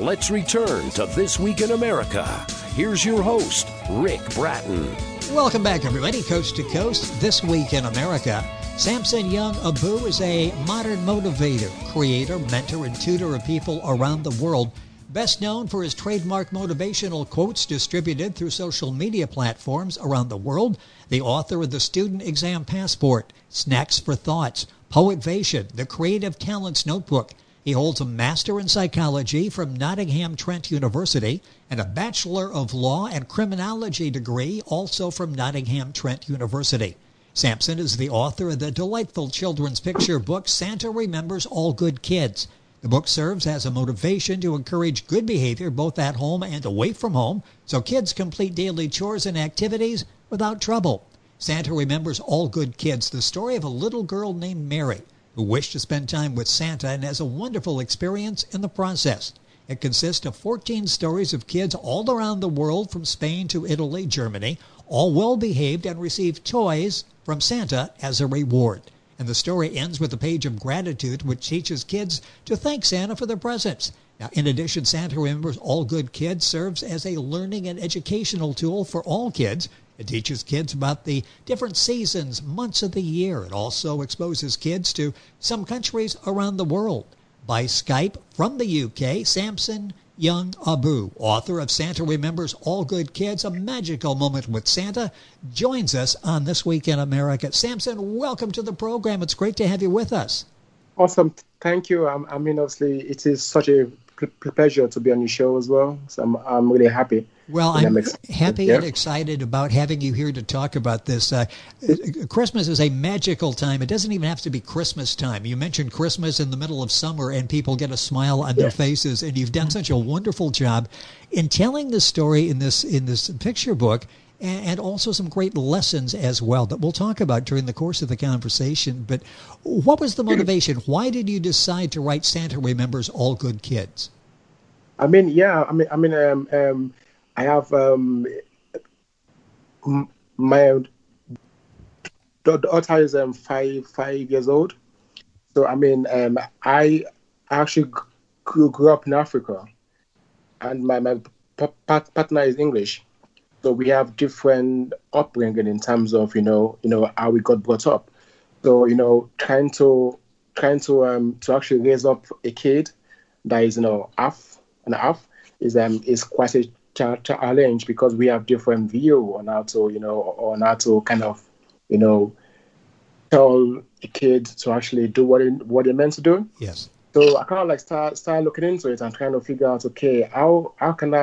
Let's return to This Week in America. Here's your host, Rick Bratton. Welcome back, everybody, coast to coast. This Week in America. Samson Young Abu is a modern motivator, creator, mentor, and tutor of people around the world. Best known for his trademark motivational quotes distributed through social media platforms around the world, the author of the Student Exam Passport, Snacks for Thoughts, Poetvation, the Creative Talents Notebook. He holds a Master in Psychology from Nottingham Trent University and a Bachelor of Law and Criminology degree also from Nottingham Trent University. Samson is the author of the delightful children's picture book Santa Remembers All Good Kids. The book serves as a motivation to encourage good behavior both at home and away from home so kids complete daily chores and activities without trouble. Santa Remembers All Good Kids, the story of a little girl named Mary who wished to spend time with Santa and has a wonderful experience in the process. It consists of 14 stories of kids all around the world from Spain to Italy, Germany, all well-behaved and receive toys from Santa as a reward. And the story ends with a page of gratitude which teaches kids to thank Santa for their presents. Now, in addition, Santa Remembers All Good Kids serves as a learning and educational tool for all kids. It teaches kids about the different seasons, months of the year. It also exposes kids to some countries around the world. By Skype from the UK, Samson Young Abu, author of Santa Remembers All Good Kids, A Magical Moment with Santa, joins us on This Week in America. Samson, welcome to the program. It's great to have you with us. Awesome. Thank you. Obviously, it is such a pleasure to be on your show as well. So I'm really happy. Well, I'm happy and excited about having you here to talk about this. Christmas is a magical time. It doesn't even have to be Christmas time. You mentioned Christmas in the middle of summer and people get a smile on their faces, and you've done such a wonderful job in telling the story in this picture book, and also some great lessons as well that we'll talk about during the course of the conversation. But what was the motivation? Why did you decide to write Santa Remembers All Good Kids? I have my daughter is 5 years old. So I actually grew up in Africa, and my partner is English. So we have different upbringing in terms of how we got brought up. So trying to actually raise up a kid that is half and half is quite a challenge, because we have different view on how to kind of tell a kid to actually do what they're meant to do. Yes. So I kind of start looking into it and trying to figure out, okay, how can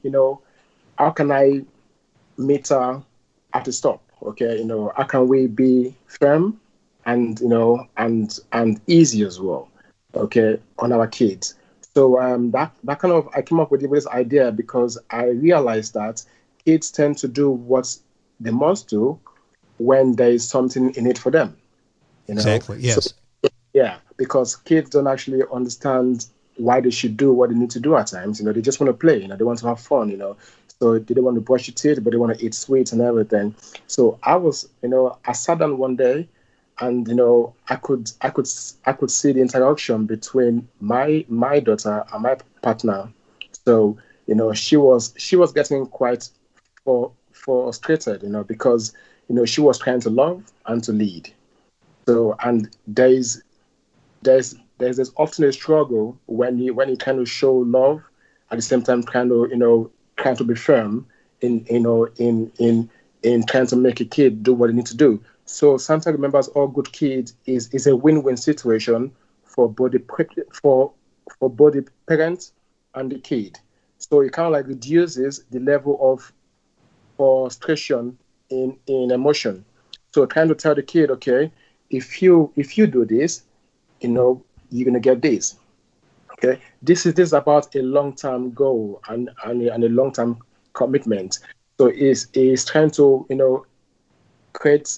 I meet her at the stop? Okay, how can we be firm and easy as well, okay, on our kids? So that kind of, I came up with this idea because I realized that kids tend to do what they must do when there is something in it for them. Exactly. Yes. So, because kids don't actually understand why they should do what they need to do at times. They just want to play. They want to have fun. So they don't want to brush your teeth, but they want to eat sweets and everything. So I sat down one day, and I could see the interaction between my daughter and my partner. So she was getting quite frustrated, because she was trying to love and to lead. So, and there's often a struggle when you kind of show love at the same time trying to be firm in trying to make a kid do what they need to do. So Santa Remembers All Good Kids is a win-win situation for both the parent and the kid. So it kind of reduces the level of frustration in emotion. So trying to tell the kid, okay, if you do this, you're gonna get this. Okay, this is about a long-term goal and a long-term commitment. So it's trying to create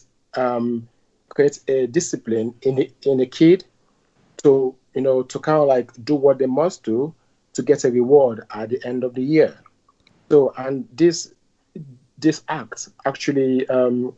a discipline in a kid to kind of do what they must do to get a reward at the end of the year. So, and this act actually kind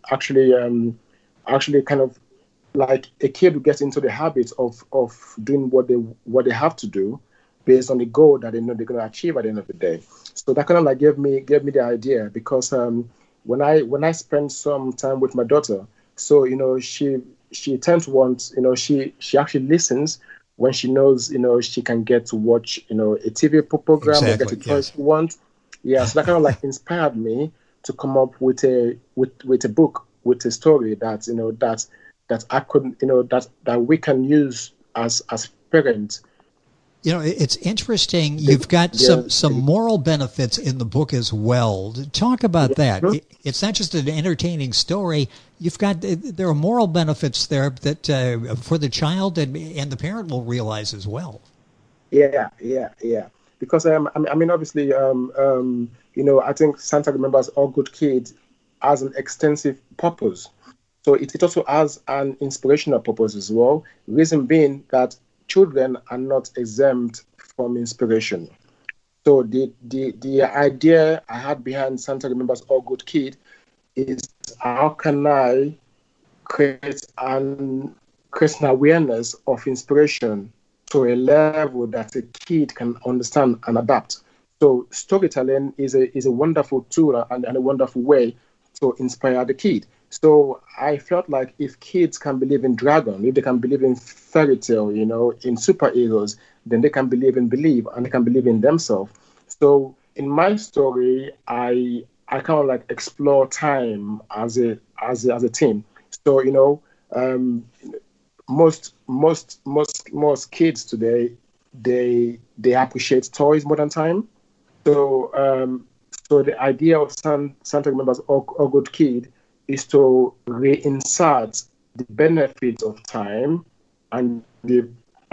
of like a kid who gets into the habit of doing what they have to do, based on the goal that they know they're going to achieve at the end of the day. So that kind of like gave me the idea, because when I spend some time with my daughter, so she tends to want, she actually listens when she knows, she can get to watch, a TV program, or get a toy she wants. Yeah, so that kind of like inspired me to come up with a book, with a story that that I could, that we can use as parents. It's interesting. You've got some moral benefits in the book as well. Talk about that. It's not just an entertaining story. There are moral benefits there that for the child and the parent will realize as well. Yeah. Because obviously, I think Santa Remembers All Good Kids has an extensive purpose. So it also has an inspirational purpose as well. Reason being that children are not exempt from inspiration. So the idea I had behind Santa Remembers All Good Kid is, how can I create an awareness of inspiration to a level that a kid can understand and adapt. So storytelling is a wonderful tool and a wonderful way to inspire the kid. So I felt like if kids can believe in dragon, if they can believe in fairy tale, in superheroes, then they can believe and they can believe in themselves. So in my story, I kind of like explore time as a theme. So most kids today, they appreciate toys more than time. So the idea of Santa Remembers All Good Kid is to reinsert the benefits of time and the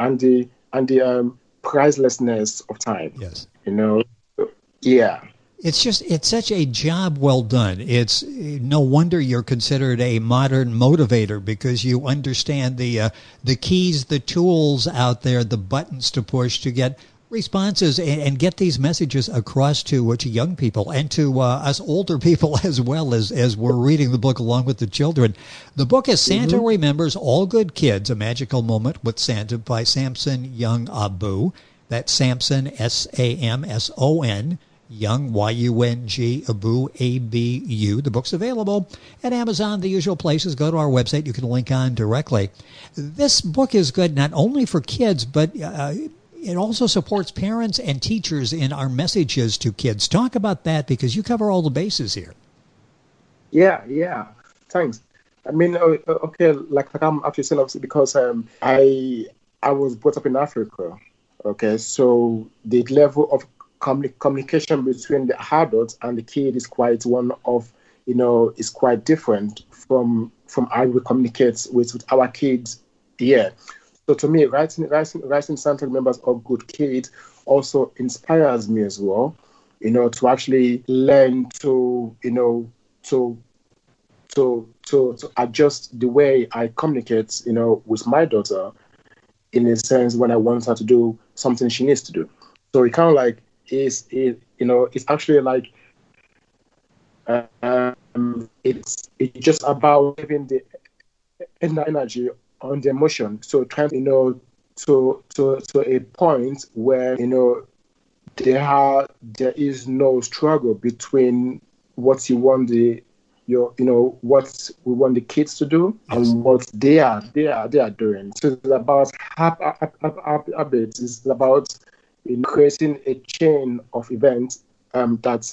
pricelessness of time. Yes. Yeah. It's such a job well done. It's no wonder you're considered a modern motivator, because you understand the keys, the tools out there, the buttons to push to get responses and get these messages across to young people and to us older people as well, as we're reading the book along with the children. The book is Santa Remembers All Good Kids, A Magical Moment with Santa by Samson Young Abu. That's Samson, Samson, Young, Yung, Abu, Abu. The book's available at Amazon, the usual places. Go to our website. You can link on directly. This book is good not only for kids, but it also supports parents and teachers in our messages to kids. Talk about that, because you cover all the bases here. Yeah. Thanks. Okay, like I'm actually saying, obviously, because I was brought up in Africa. Okay, so the level of communication between the adults and the kid is quite is quite different from how we communicate with our kids here. So to me, writing Santa Remembers All Good Kids also inspires me as well, to actually learn to adjust the way I communicate, with my daughter, in a sense, when I want her to do something she needs to do. So it kind of like it's actually like it's just about giving the energy on the emotion. So trying to a point where there is no struggle between what you want what we want the kids to do and what they are doing. So it's about habits. It's about creating a chain of events that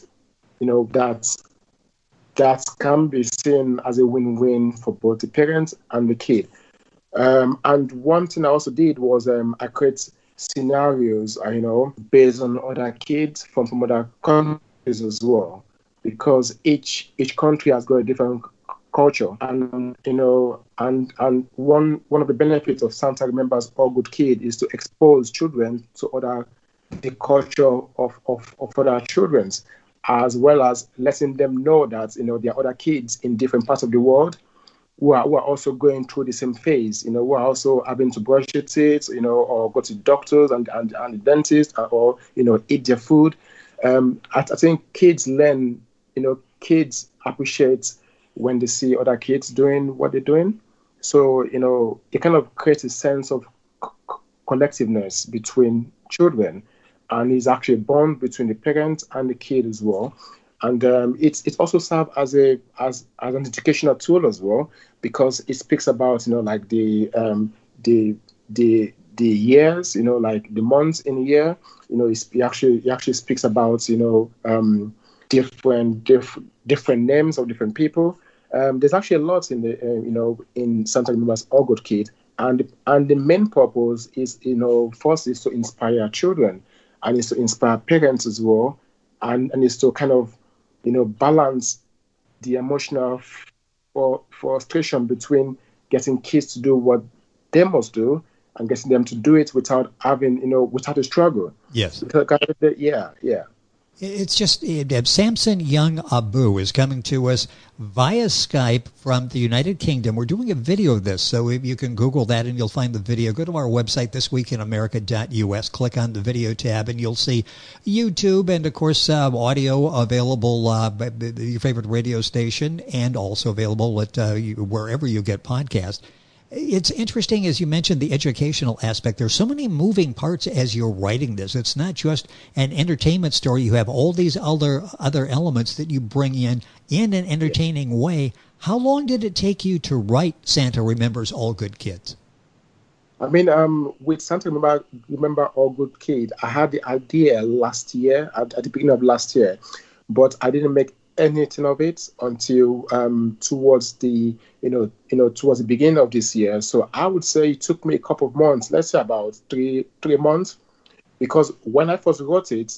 can be seen as a win-win for both the parents and the kid. And one thing I also did was I create scenarios, based on other kids from other countries as well, because each country has got a different culture, and and one of the benefits of Santa Remembers All Good Kid is to expose children to the culture of other children's, as well as letting them know that there are other kids in different parts of the world who are also going through the same phase, who are also having to brush their teeth, or go to doctors and the dentist, or eat their food. I think kids learn, kids appreciate when they see other kids doing what they're doing. So, it kind of creates a sense of collectiveness between children. and is actually a bond between the parent and the kid as well. And it also serves as an educational tool as well, because it speaks about like the the years, like the months in a year. It actually speaks about different names of different people. There's actually a lot in the in Santa Remembers All Good Kid, and the main purpose is first is to inspire children, and is to inspire parents as well, and is to kind of balance the emotional frustration between getting kids to do what they must do and getting them to do it without without a struggle. Yes. Yeah. It's just Samson Young Abu is coming to us via Skype from the United Kingdom. We're doing a video of this, so you can Google that and you'll find the video. Go to our website, thisweekinamerica.us, click on the video tab, and you'll see YouTube and, of course, audio available at your favorite radio station and also available at wherever you get podcasts. It's interesting, as you mentioned, the educational aspect. There's so many moving parts as you're writing this. It's not just an entertainment story. You have all these other elements that you bring in an entertaining way. How long did it take you to write Santa Remembers All Good Kids? I mean, with Santa Remember All Good Kid, I had the idea last year, at the beginning of last year, but I didn't make anything of it until towards the beginning of this year. So I would say it took me a couple of months, let's say about three months, because when I first wrote it,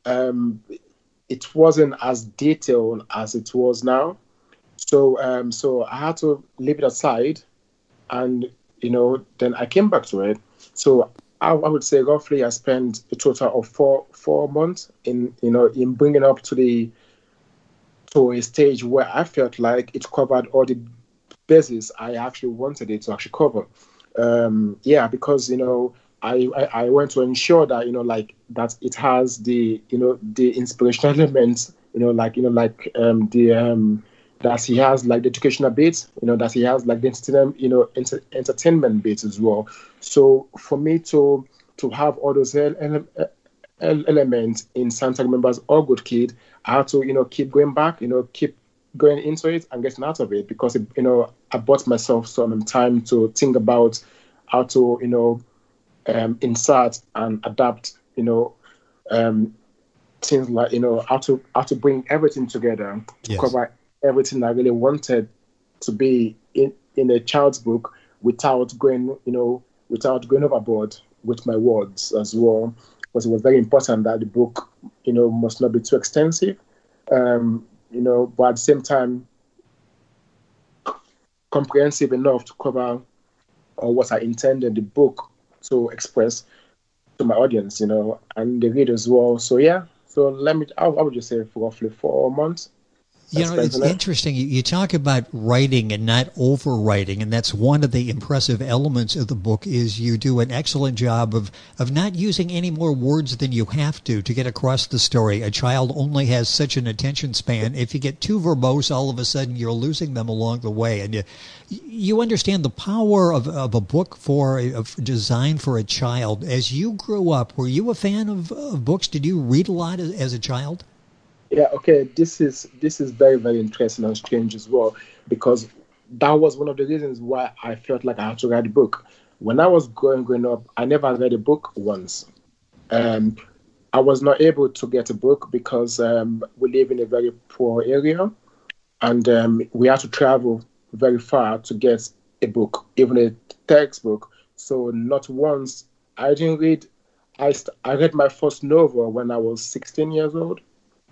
it wasn't as detailed as it was now. So so I had to leave it aside, and then I came back to it. So I would say roughly I spent a total of four months in bringing up to a stage where I felt like it covered all the bases I actually wanted it to actually cover. Because I want to ensure that that it has the the inspirational elements, that he has like the educational bits, that he has like the entertainment bits as well. So for me to have all those elements in Santa Remembers All Good Kid, I had to keep going back, keep going into it and getting out of it, because I bought myself some time to think about how to insert and adapt things like how to bring everything together to cover everything I really wanted to be in a child's book without going overboard with my words as well. Because it was very important that the book, must not be too extensive, but at the same time, comprehensive enough to cover what I intended the book to express to my audience, and the readers as well. So yeah, I would just say for roughly 4 months. It's interesting. You talk about writing and not overwriting, and that's one of the impressive elements of the book is you do an excellent job of not using any more words than you have to get across the story. A child only has such an attention span. If you get too verbose, all of a sudden you're losing them along the way. And you understand the power of a book designed for a child. As you grew up, were you a fan of books? Did you read a lot as a child? Yeah, okay. This is very, very interesting and strange as well, because that was one of the reasons why I felt like I had to write a book. When I was growing up, I never read a book once. I was not able to get a book because we live in a very poor area, and we had to travel very far to get a book, even a textbook. So not once. I didn't read. I read my first novel when I was 16 years old.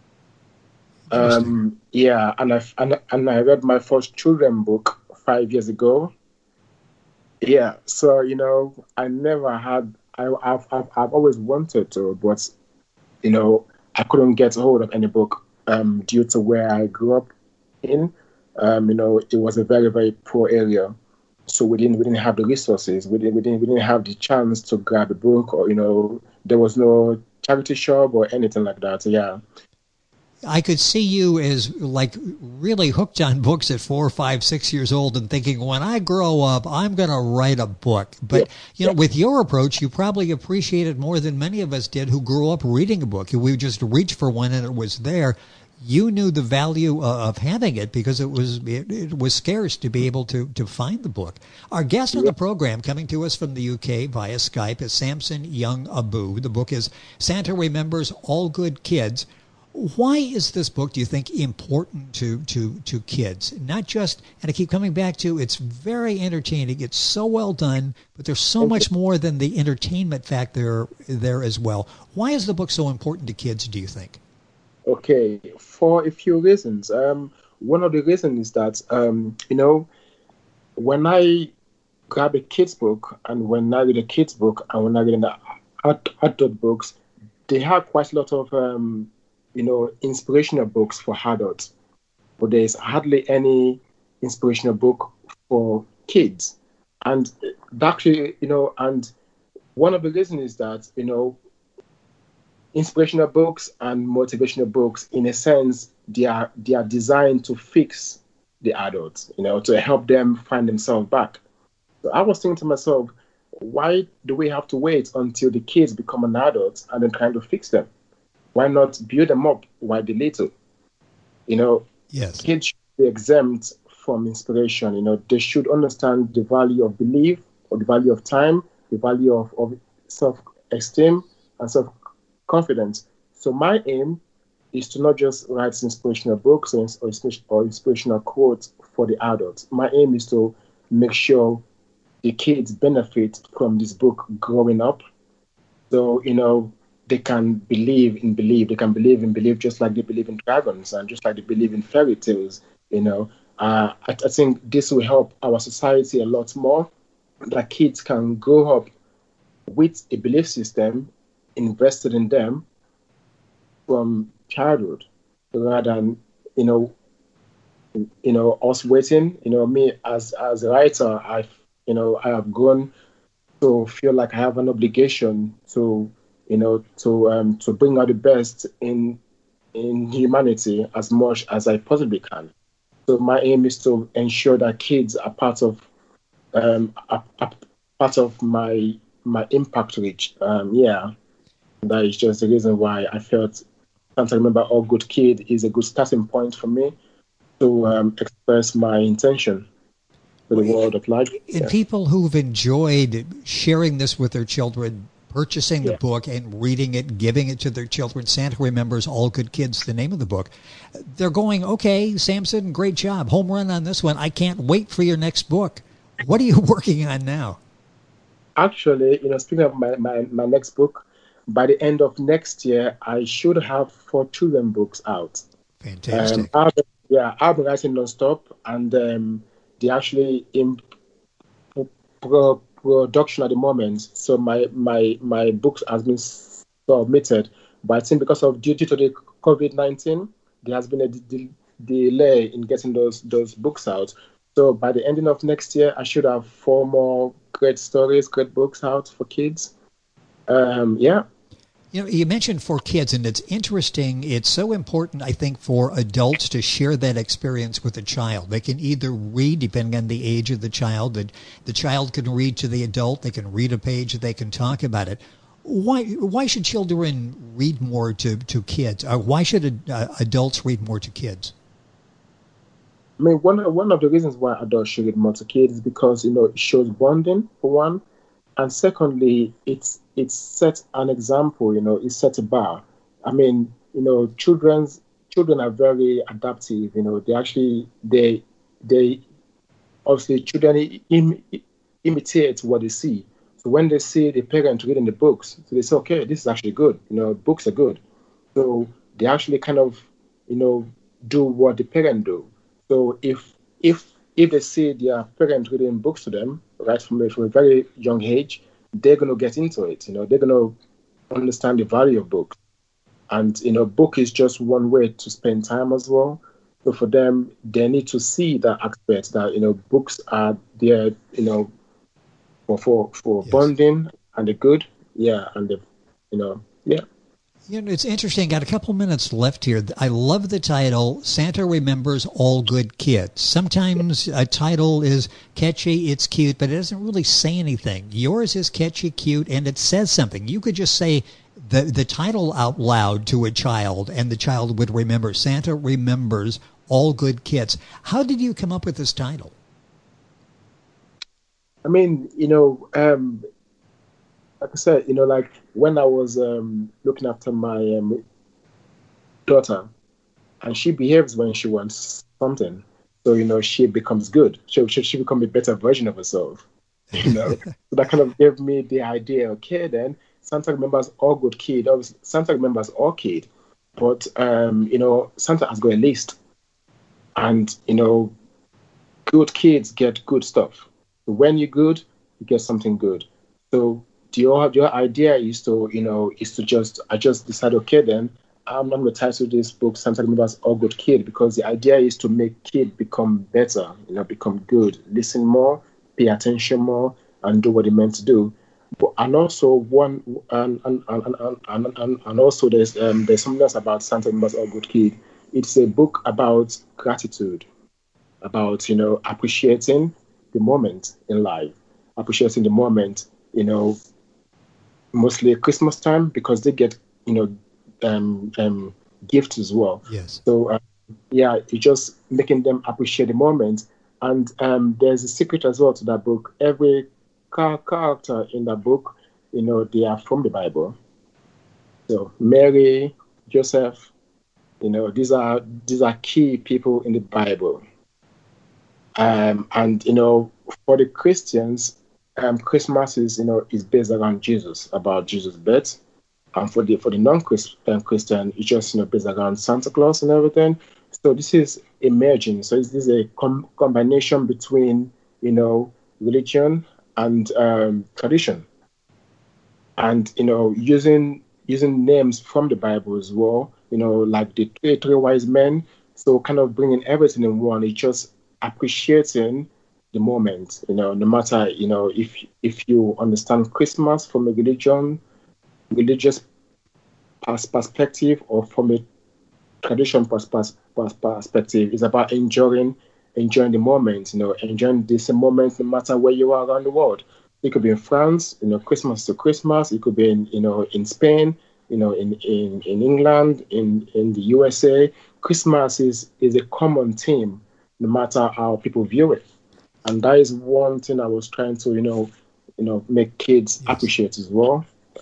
And I read my first children book 5 years ago. Yeah, so I never had. I've always wanted to, but I couldn't get a hold of any book due to where I grew up in. It was a very, very poor area, so we didn't have the resources. We didn't have the chance to grab a book, or there was no charity shop or anything like that. Yeah. I could see you as like really hooked on books at 4, 5, 6 years old and thinking, when I grow up, I'm going to write a book. But, with your approach, you probably appreciate it more than many of us did who grew up reading a book. We just reached for one and it was there. You knew the value of having it because it was scarce to be able to find the book. Our guest on the program, coming to us from the UK via Skype, is Samson Young Abu. The book is Santa Remembers All Good Kids. Why is this book, do you think, important to kids? Not just, and I keep coming back to, it's very entertaining. It's so well done, but there's so much more than the entertainment factor there as well. Why is the book so important to kids, do you think? Okay, for a few reasons. One of the reasons is that, when I grab a kid's book and when I read a kid's book and when I read adult books, they have quite a lot of inspirational books for adults, but there's hardly any inspirational book for kids. And actually, and one of the reasons is that, inspirational books and motivational books, in a sense, they are designed to fix the adults, to help them find themselves back. So I was thinking to myself, why do we have to wait until the kids become an adult and then trying to fix them? Why not build them up while they're little? Yes. Kids should be exempt from inspiration. They should understand the value of belief, or the value of time, the value of self-esteem and self-confidence. So my aim is to not just write inspirational books or inspirational quotes for the adults. My aim is to make sure the kids benefit from this book growing up. So, they can believe in belief. They can believe in belief just like they believe in dragons and just like they believe in fairy tales. I think this will help our society a lot more, that kids can grow up with a belief system invested in them from childhood, rather than, us waiting. Me as a writer, I have grown to feel like I have an obligation to bring out the best in humanity as much as I possibly can. So my aim is to ensure that kids are part of my impact reach. That is just the reason why I felt Santa Remember All Good Kid is a good starting point for me to express my intention to the world of life. And people who've enjoyed sharing this with their children, purchasing the book and reading it, giving it to their children. Santa Remembers All Good Kids, the name of the book. They're going, okay, Samson, great job. Home run on this one. I can't wait for your next book. What are you working on now? Actually, speaking of my next book, by the end of next year, I should have 4 children books out. Fantastic. I've been writing nonstop, and they actually in production at the moment. So my books has been submitted, but I think because of due to the COVID-19, there has been a delay in getting those books out. So by the ending of next year, I should have 4 more great stories, great books out for kids. You mentioned for kids, and it's interesting. It's so important, I think, for adults to share that experience with a child. They can either read, depending on the age of the child, the child can read to the adult. They can read a page. They can talk about it. Why should children read more to kids? Why should adults read more to kids? I mean, one of the reasons why adults should read more to kids is because, it shows bonding, for one. And secondly, it sets an example, it sets a bar. I mean, children are very adaptive, they obviously children imitate what they see. So when they see the parent reading the books, so they say, okay, this is actually good, books are good. So they actually kind of, do what the parent do. So if they see their parent reading books to them, right from a very young age, they're going to get into it. They're going to understand the value of books. And, book is just one way to spend time as well. So for them, they need to see that aspect that, books are there, for bonding and the good. Yeah. And You know, it's interesting. Got a couple minutes left here. I love the title, Santa Remembers All Good Kids. Sometimes a title is catchy, it's cute, but it doesn't really say anything. Yours is catchy, cute, and it says something. You could just say the title out loud to a child, and the child would remember. Santa Remembers All Good Kids. How did you come up with this title? I mean, like I said, like when I was looking after my daughter, and she behaves when she wants something, so she becomes good. She becomes a better version of herself. So that kind of gave me the idea. Okay, then Santa remembers all good kid. Obviously, Santa remembers all kid, but Santa has got a list, and good kids get good stuff. When you're good, you get something good. So your idea is to I just decided, okay, then I'm going to title this book Santa Remembers All Good Kid, because the idea is to make kid become better, become good, listen more, pay attention more, and do what they meant to do. And also also there's something else about Santa Remembers All Good Kid. It's a book about gratitude, about appreciating the moment in life, appreciating the moment, mostly at Christmas time, because they get gifts as well. Yes. So it's just making them appreciate the moment. And there's a secret as well to that book. Every character in that book, they are from the Bible. So Mary, Joseph, these are key people in the Bible. And for the Christians, Christmas is based around Jesus, about Jesus' birth. And for the non-Christian, it's just based around Santa Claus and everything. So this is emerging. So this is a combination between religion and tradition, and using names from the Bible as well. Like the three wise men. So kind of bringing everything in one. It's just appreciating the moment. No matter if you understand Christmas from a religious perspective, or from a tradition perspective, it's about enjoying the moment, enjoying this moment no matter where you are around the world. It could be in France, Christmas to Christmas. It could be in Spain, in England, in the USA. Christmas is a common theme, no matter how people view it. And that is one thing I was trying to, make kids appreciate as well.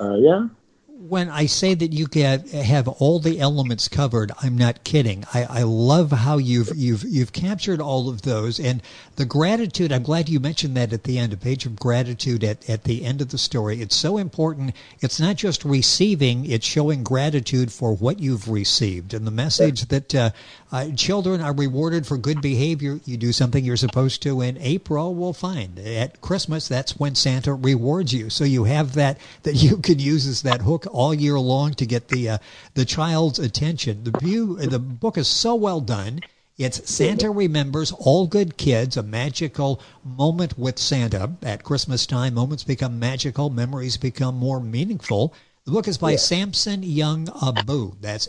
When I say that you can have all the elements covered, I'm not kidding. I love how you've captured all of those, and the gratitude. I'm glad you mentioned that at the end, a page of gratitude at the end of the story. It's so important. It's not just receiving; it's showing gratitude for what you've received, and the message that children are rewarded for good behavior. You do something you're supposed to in April, we'll find at Christmas. That's when Santa rewards you. So you have that you can use as that hook all year long to get the child's attention. The book is so well done. It's Santa Remembers All Good Kids, a magical moment with Santa. At Christmas time, moments become magical, memories become more meaningful. The book is by Samson Young Abu. That's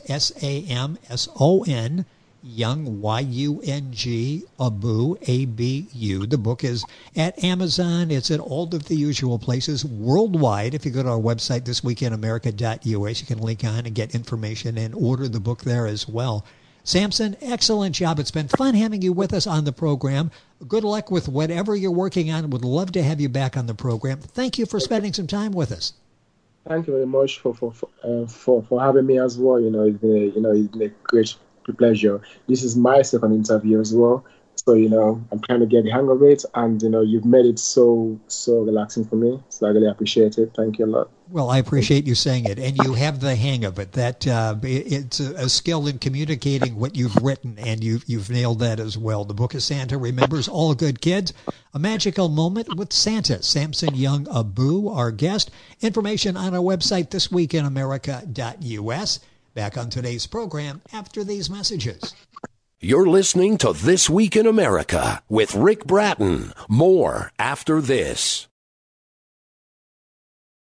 Samson Young, Y-U-N-G, Abu, A-B-U. The book is at Amazon. It's at all of the usual places worldwide. If you go to our website, thisweekinamerica.us, you can link on and get information and order the book there as well. Samson, excellent job. It's been fun having you with us on the program. Good luck with whatever you're working on. Would love to have you back on the program. Thank you for spending some time with us. Thank you very much for having me as well. It's been a great pleasure. This is my second interview as well, so I'm trying to get the hang of it, and you've made it so relaxing for me, so I really appreciate it. Thank you a lot. Well, I appreciate you saying it, and you have the hang of it. That it's a skill in communicating what you've written, and you've nailed that as well. The book is Santa Remembers All Good Kids, a magical moment with Santa. Samson Young Abu, our guest. Information on our website, thisweekinamerica.us. Back on today's program after these messages. You're listening to This Week in America with Rick Bratton. More after this.